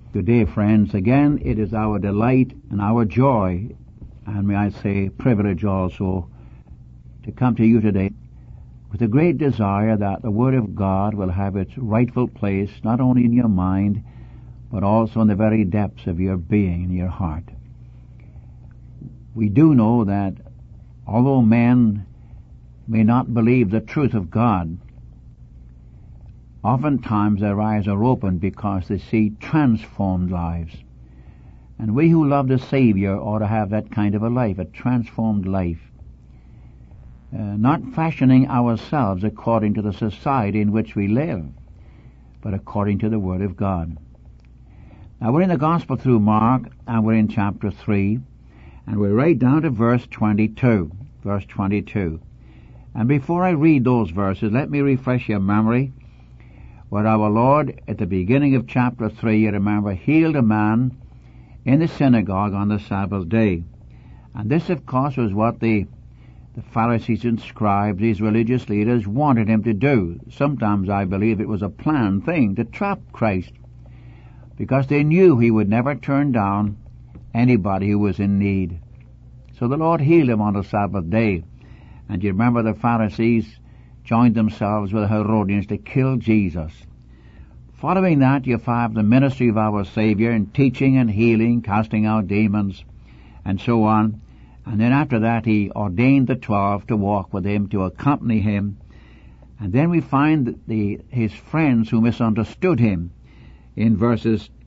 Good day, friends. Again, it is our delight and our joy, and may I say privilege also, to come to you today with a great desire that the Word of God will have its rightful place not only in your mind, but also in the very depths of your being and your heart. We do know that although men may not believe the truth of God, oftentimes their eyes are opened because they see transformed lives. And we who love the Savior ought to have that kind of a life, a transformed life. Not fashioning ourselves according to the society in which we live, but according to the Word of God. Now we're in the Gospel through Mark, and we're in chapter 3, and we're right down to verse 22. Verse 22. And before I read those verses, let me refresh your memory where our Lord, at the beginning of chapter 3, you remember, healed a man in the synagogue on the Sabbath day. And this, of course, was what the Pharisees and scribes, these religious leaders, wanted him to do. Sometimes I believe it was a planned thing to trap Christ, because they knew he would never turn down anybody who was in need. So the Lord healed him on the Sabbath day. And you remember the Pharisees joined themselves with the Herodians to kill Jesus. Following that, you have the ministry of our Savior in teaching and healing, casting out demons, and so on. And then after that, he ordained the 12 to walk with him, to accompany him. And then we find his friends who misunderstood him in verse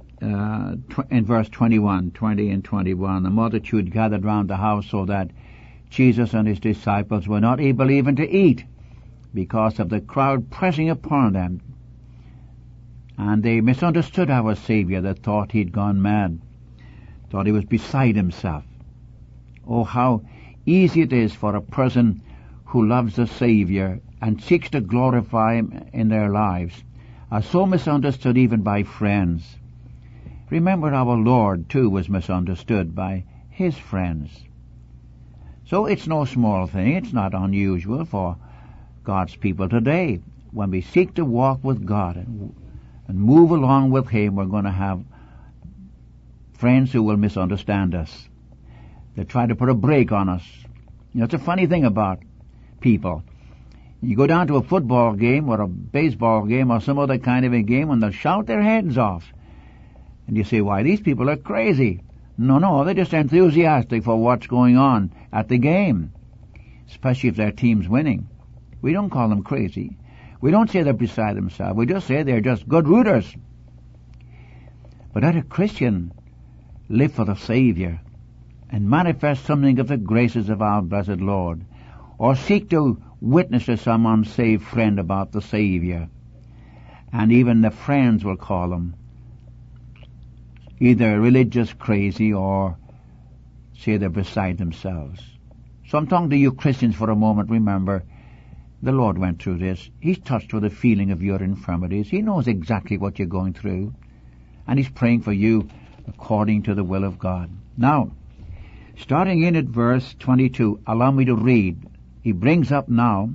21, 20 and 21. The multitude gathered round the house so that Jesus and his disciples were not able even to eat, because of the crowd pressing upon them. And they misunderstood our Savior. They thought he'd gone mad, thought he was beside himself. Oh, how easy it is for a person who loves the Savior and seeks to glorify him in their lives, are so misunderstood even by friends. Remember, our Lord, too, was misunderstood by his friends. So it's no small thing. It's not unusual for God's people today. When we seek to walk with God and move along with him, we're going to have friends who will misunderstand us. They try to put a brake on us. You know, it's a funny thing about people. You go down to a football game or a baseball game or some other kind of a game and they'll shout their heads off. And you say, why, these people are crazy. No, they're just enthusiastic for what's going on at the game, especially if their team's winning. We don't call them crazy. We don't say they're beside themselves. We just say they're just good rooters. But let a Christian live for the Savior and manifest something of the graces of our blessed Lord, or seek to witness to some unsaved friend about the Savior, and even the friends will call them either religious crazy or say they're beside themselves. So I'm talking to you Christians for a moment. Remember, the Lord went through this. He's touched with the feeling of your infirmities. He knows exactly what you're going through, and he's praying for you according to the will of God. Now, starting in at verse 22, allow me to read. He brings up now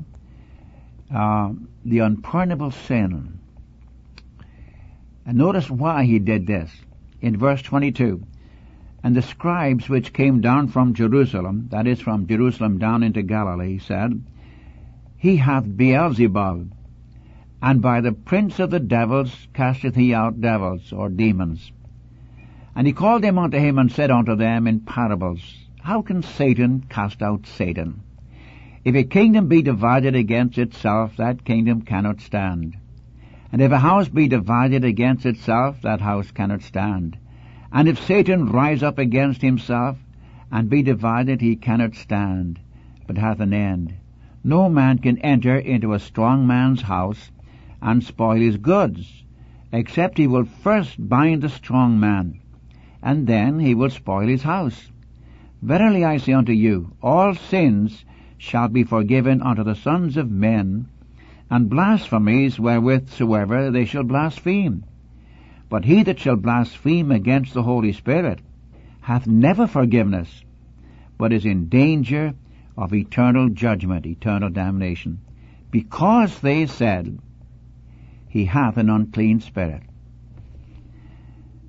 the unpardonable sin. And notice why he did this. In verse 22, and the scribes which came down from Jerusalem, that is from Jerusalem down into Galilee, said, he hath Beelzebub, and by the prince of the devils casteth he out devils, or demons. And he called them unto him, and said unto them in parables, how can Satan cast out Satan? If a kingdom be divided against itself, that kingdom cannot stand. And if a house be divided against itself, that house cannot stand. And if Satan rise up against himself, and be divided, he cannot stand, but hath an end. No man can enter into a strong man's house, and spoil his goods, except he will first bind the strong man, and then he will spoil his house. Verily I say unto you, all sins shall be forgiven unto the sons of men, and blasphemies wherewithsoever they shall blaspheme. But he that shall blaspheme against the Holy Spirit hath never forgiveness, but is in danger of eternal judgment, eternal damnation, because they said, he hath an unclean spirit.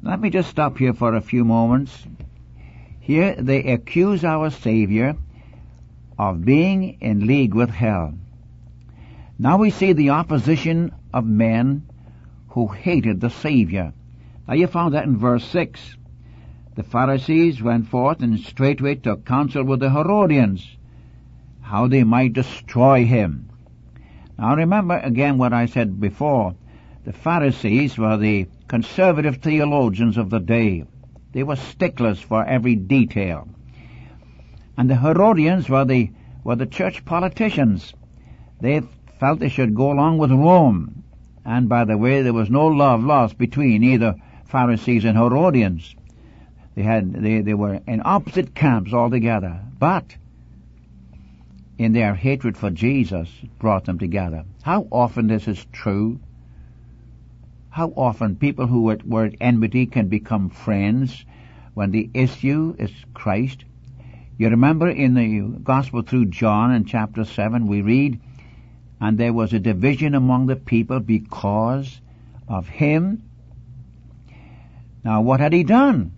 Let me just stop here for a few moments. Here they accuse our Savior of being in league with hell. Now we see the opposition of men who hated the Savior. Now you found that in verse 6. The Pharisees went forth and straightway took counsel with the Herodians, how they might destroy him. Now remember again what I said before. The Pharisees were the conservative theologians of the day. They were sticklers for every detail. And the Herodians were the church politicians. They felt they should go along with Rome. And by the way, there was no love lost between either Pharisees and Herodians. They were in opposite camps altogether. But in their hatred for Jesus, it brought them together. How often this is true? How often people who were at enmity can become friends when the issue is Christ? You remember in the Gospel through John in chapter 7 we read, and there was a division among the people because of him. Now what had he done?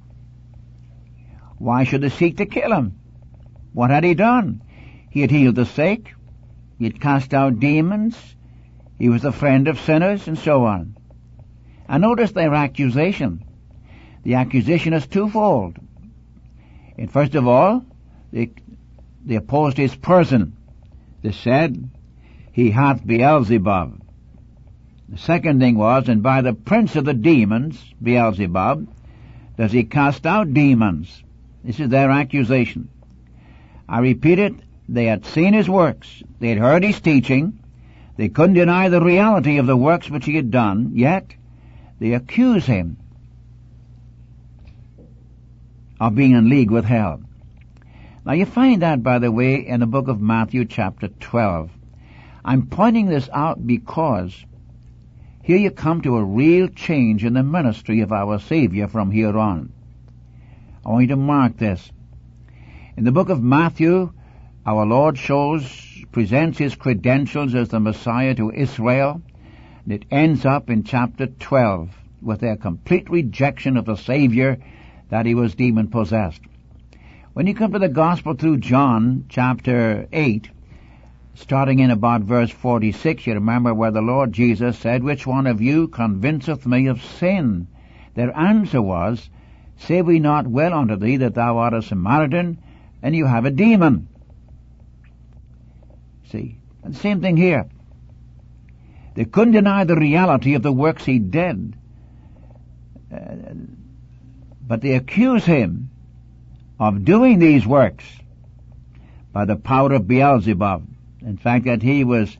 Why should they seek to kill him? What had he done? He had healed the sick. He had cast out demons. He was a friend of sinners, and so on. And notice their accusation. The accusation is twofold. And first of all, they opposed his person. They said, he hath Beelzebub. The second thing was, and by the prince of the demons, Beelzebub, does he cast out demons. This is their accusation. I repeat it, they had seen his works. They had heard his teaching. They couldn't deny the reality of the works which he had done, yet they accuse him of being in league with hell. Now you find that, by the way, in the book of Matthew chapter 12. I'm pointing this out because here you come to a real change in the ministry of our Savior from here on. I want you to mark this. In the book of Matthew, our Lord presents his credentials as the Messiah to Israel, and it ends up in chapter 12 with their complete rejection of the Savior, that he was demon-possessed. When you come to the Gospel through John chapter 8, starting in about verse 46, you remember where the Lord Jesus said, which one of you convinceth me of sin? Their answer was, say we not well unto thee that thou art a Samaritan, and you have a demon. See, and the same thing here. They couldn't deny the reality of the works he did, but they accuse him of doing these works by the power of Beelzebub. In fact, that he was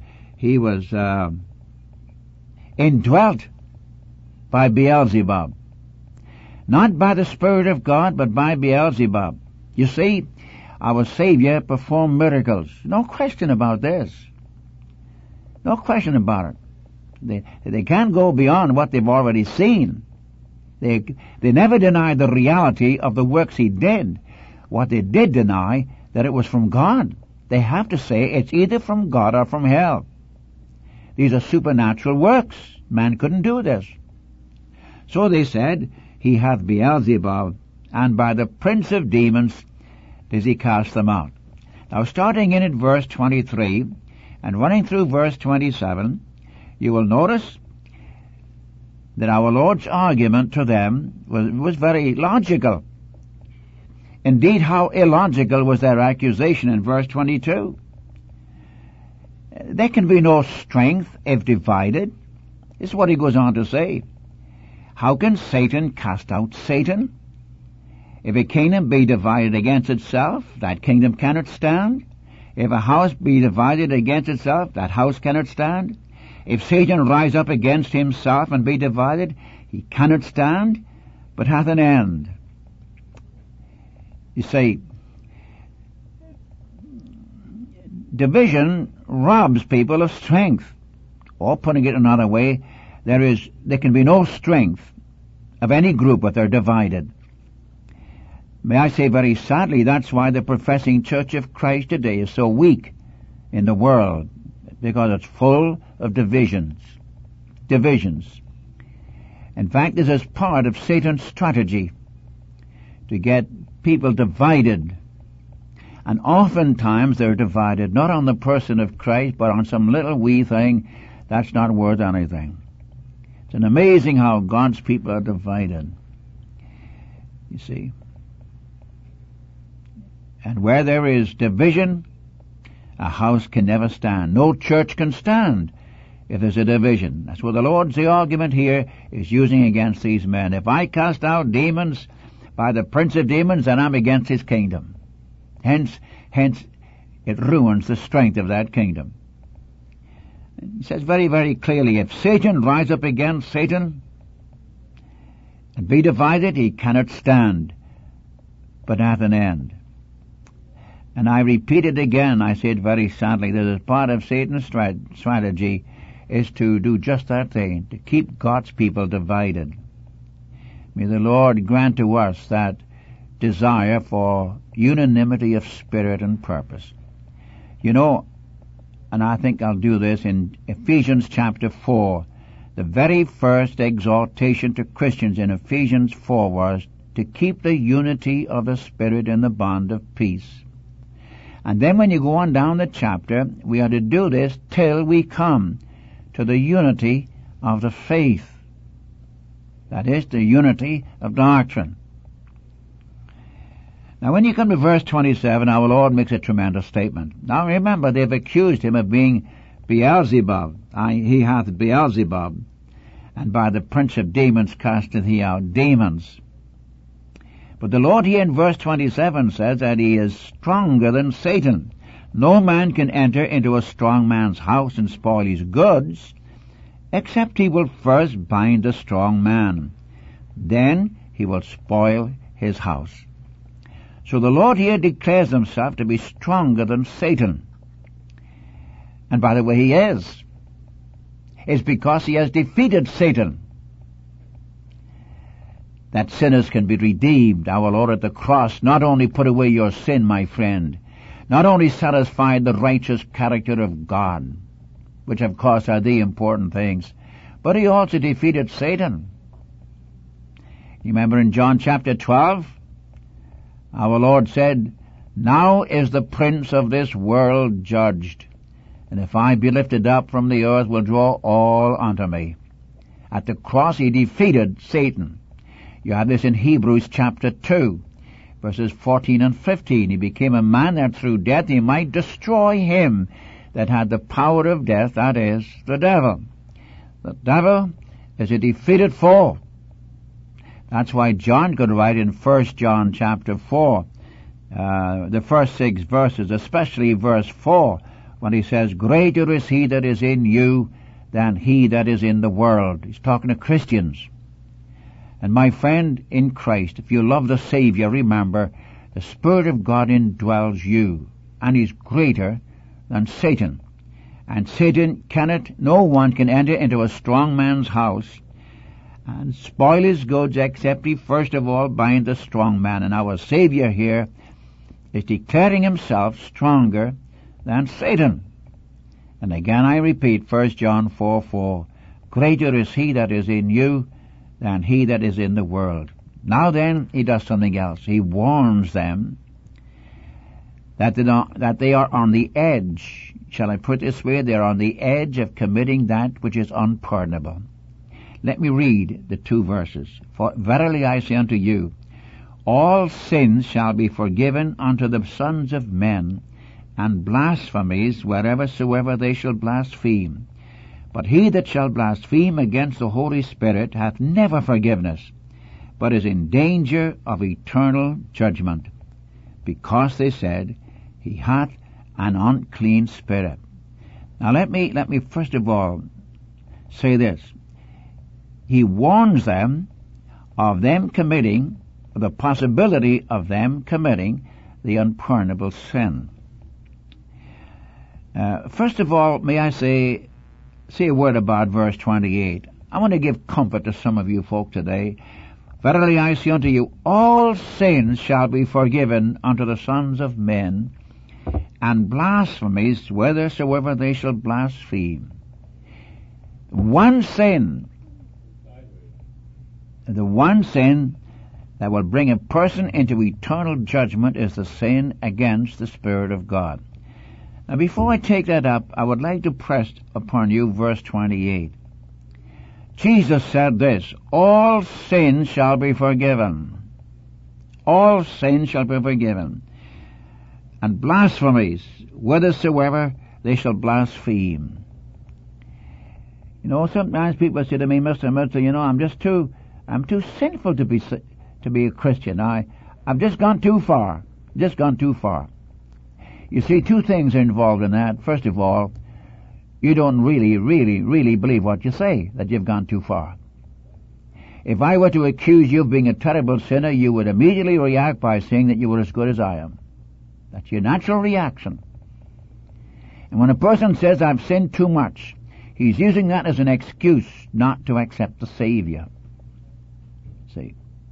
indwelt by Beelzebub. Not by the Spirit of God, but by Beelzebub. You see, our Savior performed miracles. No question about this. No question about it. They can't go beyond what they've already seen. They never denied the reality of the works he did. What they did deny, that it was from God. They have to say it's either from God or from hell. These are supernatural works. Man couldn't do this. So they said, he hath Beelzebub, and by the prince of demons does he cast them out. Now starting in at verse 23 and running through verse 27, you will notice that our Lord's argument to them was very logical. Indeed, how illogical was their accusation in verse 22. There can be no strength if divided. This is what he goes on to say. How can Satan cast out Satan? If a kingdom be divided against itself, that kingdom cannot stand. If a house be divided against itself, that house cannot stand. If Satan rise up against himself and be divided, he cannot stand, but hath an end. You see, division robs people of strength. Or putting it another way, there can be no strength of any group if they're divided. May I say very sadly, that's why the professing Church of Christ today is so weak in the world, because it's full of divisions. In fact, this is part of Satan's strategy to get people divided. And oftentimes they're divided not on the person of Christ, but on some little wee thing that's not worth anything. It's an amazing how God's people are divided. You see. And where there is division, a house can never stand. No church can stand if there's a division. That's what the argument here is using against these men. If I cast out demons by the prince of demons, then I'm against his kingdom. Hence, it ruins the strength of that kingdom. He says very, very clearly, if Satan rise up against Satan and be divided, he cannot stand, but hath an end. And I repeat it again, I say it very sadly, that as part of Satan's strategy is to do just that thing, to keep God's people divided. May the Lord grant to us that desire for unanimity of spirit and purpose. You know, and I think I'll do this in Ephesians chapter 4. The very first exhortation to Christians in Ephesians 4 was to keep the unity of the Spirit in the bond of peace. And then when you go on down the chapter, we are to do this till we come to the unity of the faith. That is, the unity of doctrine. Now when you come to verse 27, our Lord makes a tremendous statement. Now remember, they've accused him of being Beelzebub. He hath Beelzebub, and by the prince of demons casteth he out demons. But the Lord here in verse 27 says that he is stronger than Satan. No man can enter into a strong man's house and spoil his goods, except he will first bind the strong man. Then he will spoil his house. So the Lord here declares himself to be stronger than Satan. And by the way, he is. It's because he has defeated Satan that sinners can be redeemed. Our Lord at the cross not only put away your sin, my friend, not only satisfied the righteous character of God, which of course are the important things, but he also defeated Satan. You remember in John chapter 12, our Lord said, now is the prince of this world judged, and if I be lifted up from the earth, will draw all unto me. At the cross he defeated Satan. You have this in Hebrews chapter 2, verses 14 and 15. He became a man that through death he might destroy him that had the power of death, that is, the devil. The devil is a defeated foe. That's why John could write in 1 John chapter 4, the first 6 verses, especially verse 4, when he says, greater is he that is in you than he that is in the world. He's talking to Christians. And my friend in Christ, if you love the Savior, remember, the Spirit of God indwells you, and he's greater than Satan. And Satan no one can enter into a strong man's house and spoil his goods except he first of all bind the strong man. And our Savior here is declaring himself stronger than Satan. And again I repeat, 1 John 4:4, greater is he that is in you than he that is in the world. Now then, he does something else. He warns them that they are on the edge. Shall I put it this way? They are on the edge of committing that which is unpardonable. Let me read the 2 verses. For verily I say unto you, all sins shall be forgiven unto the sons of men, and blasphemies wheresoever they shall blaspheme. But he that shall blaspheme against the Holy Spirit hath never forgiveness, but is in danger of eternal judgment, because they said, he hath an unclean spirit. Now let me first of all say this. He warns them of them committing, the possibility of them committing the unpardonable sin. First of all, may I say a word about verse 28. I want to give comfort to some of you folk today. Verily I say unto you, all sins shall be forgiven unto the sons of men, and blasphemies whithersoever they shall blaspheme. One sin The one sin that will bring a person into eternal judgment is the sin against the Spirit of God. Now, before I take that up, I would like to press upon you verse 28. Jesus said this, all sins shall be forgiven. All sins shall be forgiven. And blasphemies, whithersoever they shall blaspheme. You know, sometimes people say to me, Mr. Mitchell, you know, I'm too sinful to be a Christian. I've just gone too far. You see, two things are involved in that. First of all, you don't really believe what you say, that you've gone too far. If I were to accuse you of being a terrible sinner, you would immediately react by saying that you were as good as I am. That's your natural reaction. And when a person says, I've sinned too much, he's using that as an excuse not to accept the Savior. See?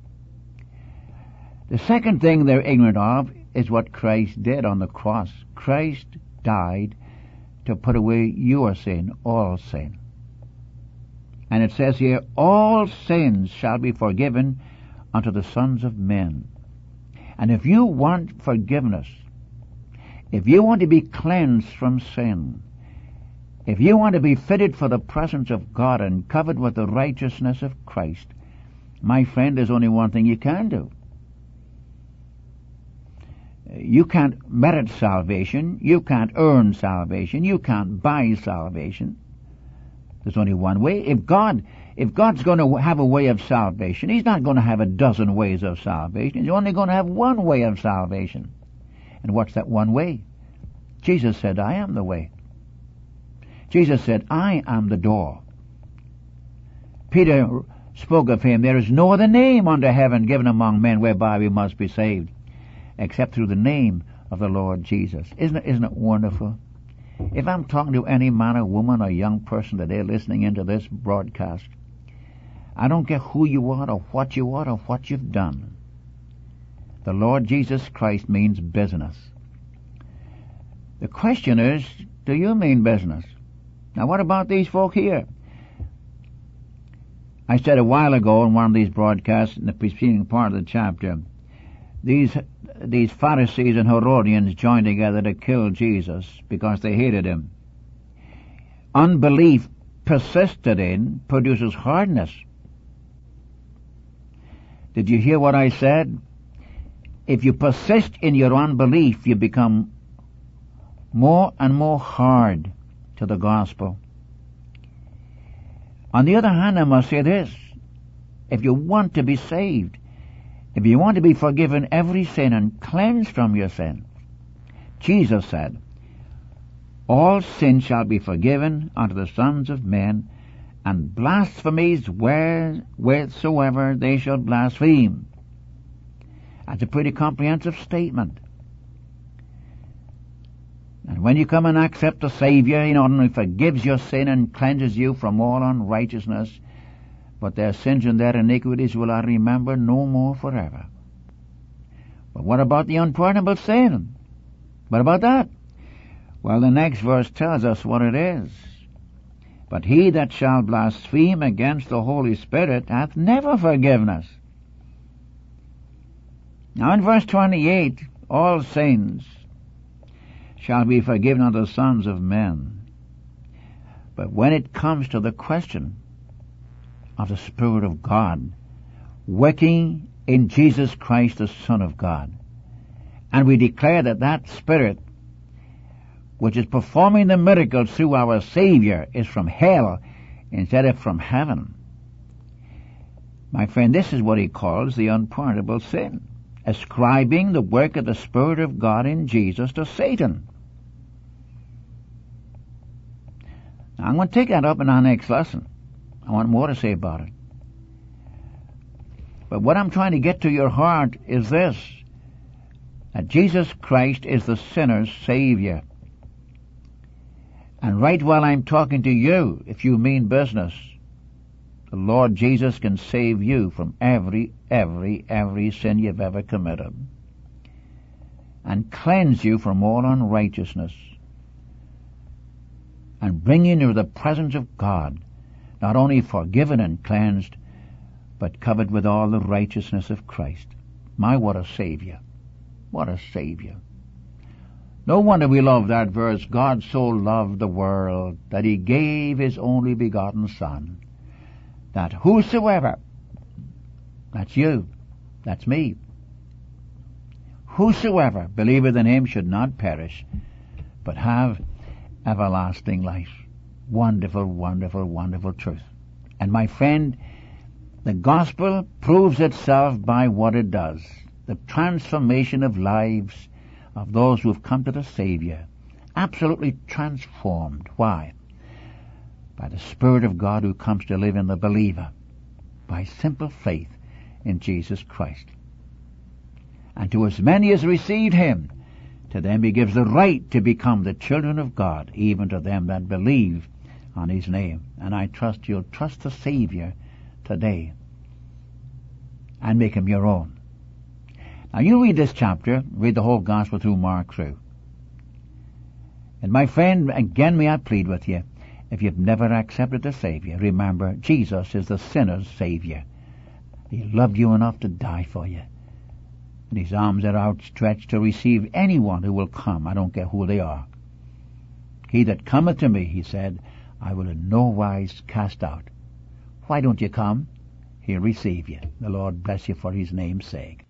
The second thing they're ignorant of is what Christ did on the cross. Christ died to put away your sin, all sin. And it says here, all sins shall be forgiven unto the sons of men. And if you want forgiveness, if you want to be cleansed from sin, if you want to be fitted for the presence of God and covered with the righteousness of Christ, my friend, there's only one thing you can do. You can't merit salvation. You can't earn salvation. You can't buy salvation. There's only one way. If God's going to have a way of salvation, He's not going to have a dozen ways of salvation. He's only going to have one way of salvation. And what's that one way? Jesus said, I am the way. Jesus said, I am the door. Peter spoke of Him, there is no other name under heaven given among men whereby we must be saved, except through the name of the Lord Jesus. Isn't it wonderful? If I'm talking to any man or woman or young person today listening into this broadcast, I don't care who you are or what you've done. The Lord Jesus Christ means business. The question is, do you mean business? Now what about these folk here? I said a while ago in one of these broadcasts in the preceding part of the chapter, these Pharisees and Herodians joined together to kill Jesus because they hated Him. Unbelief persisted in produces hardness. Did you hear what I said? If you persist in your unbelief, you become more and more hard to the gospel. On the other hand, I must say this. If you want to be saved, if you want to be forgiven every sin and cleansed from your sin, Jesus said, all sin shall be forgiven unto the sons of men, and blasphemies wheresoever they shall blaspheme. That's a pretty comprehensive statement. And when you come and accept the Savior, He not only forgives your sin and cleanses you from all unrighteousness, but their sins and their iniquities will I remember no more forever. But what about the unpardonable sin? What about that? Well, the next verse tells us what it is. But he that shall blaspheme against the Holy Spirit hath never forgiveness. Now in verse 28, all sins shall be forgiven unto the sons of men. But when it comes to the question of the Spirit of God working in Jesus Christ, the Son of God, and we declare that Spirit which is performing the miracles through our Savior is from hell instead of from heaven, my friend, this is what he calls the unpardonable sin, ascribing the work of the Spirit of God in Jesus to Satan. Now, I'm going to take that up in our next lesson. I want more to say about it. But what I'm trying to get to your heart is this, that Jesus Christ is the sinner's Savior. And right while I'm talking to you, if you mean business, the Lord Jesus can save you from every sin you've ever committed, and cleanse you from all unrighteousness, and bring you into the presence of God, not only forgiven and cleansed, but covered with all the righteousness of Christ. My, what a Savior. What a Savior. No wonder we love that verse, God so loved the world that he gave his only begotten Son, that whosoever, that's you, that's me, whosoever believeth in him should not perish, but have everlasting life. Wonderful, wonderful, wonderful truth. And my friend, the gospel proves itself by what it does. The transformation of lives of those who have come to the Savior. Absolutely transformed. Why? By the Spirit of God who comes to live in the believer. By simple faith in Jesus Christ. And to as many as receive him, to them he gives the right to become the children of God, even to them that believe on his name. And I trust you'll trust the Savior today and make him your own. Now you read this chapter, read the whole gospel through Mark through. And my friend, again may I plead with you, if you've never accepted the Savior, remember Jesus is the sinner's Savior. He loved you enough to die for you. And his arms are outstretched to receive anyone who will come. I don't care who they are. He that cometh to me, he said, I will in no wise cast out. Why don't you come? He'll receive you. The Lord bless you for his name's sake.